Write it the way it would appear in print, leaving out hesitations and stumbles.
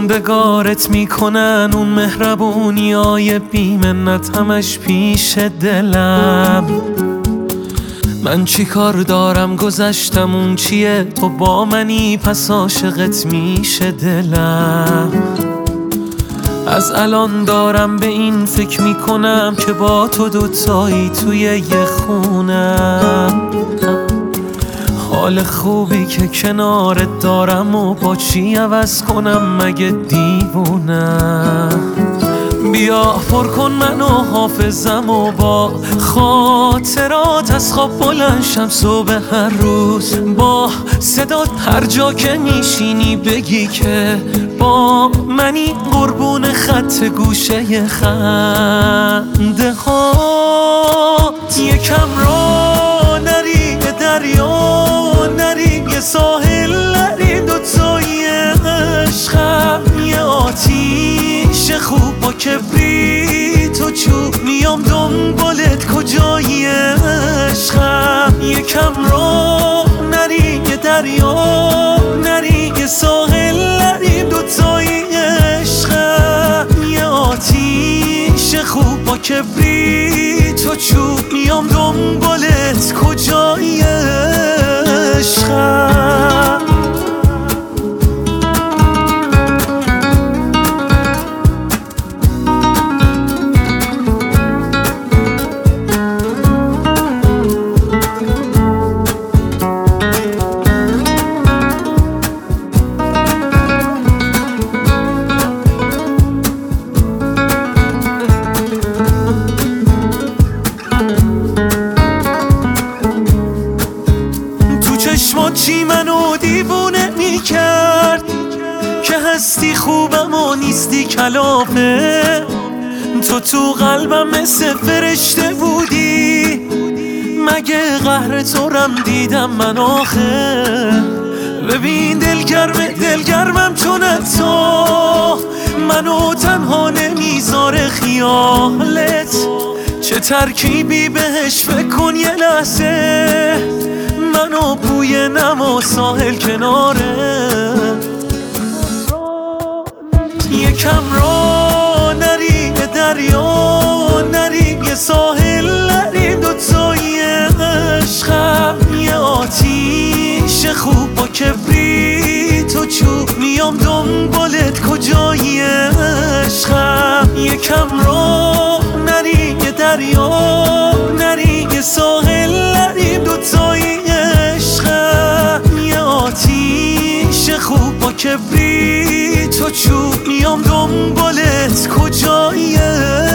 موندگارت میکنن اون مهربونی های بیمنت همش پیش دلم. من چی کار دارم گذشتم اون چیه، تو با منی پس عاشقت میشه دلم. از الان دارم به این فکر میکنم که با تو دوتایی توی یه خونم. حال خوبی که کنارت دارم و با چی عوض کنم مگه دیوونم. بیا پر کن منو حافظم و با خاطرات از خواب بلند شم صبح هر روز. با صدات هر جا که میشینی بگی که با منی، قربون خط گوشه خنده هات. یکم را نری دریا نری، یه ساحل نری، دوتایی عشقم یه آتیش خوب با کبریت و چوب. میام دنبالت کجایی عشقم. یکم را نری یه دریا نری، یه ساحل نری، دوتایی عشقم یه آتیش خوب با کبریت و چوب. میام دنبالت کجایی عشقم. چی منو دیوونه میکرد که هستی خوبم و نیستی کلافه. تو قلبم مثل فرشته بودی، مگه قهر تو رم دیدم من آخه. ببین دلگرمم چون تو منو تنها نمیذاره خیالت. چه ترکیبی بهش فکر کن یه لحظه، منو بوی نم و ساحل کناره. یکم را نری دریا نری، یه ساحل نری، دوتایی عشقم یه آتیش خوب با کبریت و چوب. میام دنبالت کجایی عشقم. یکم را نری یه دریا نری، یه ساحل نری، دوتایی آتیش خوب با کبریت و چوب. میام دنبالت کجایی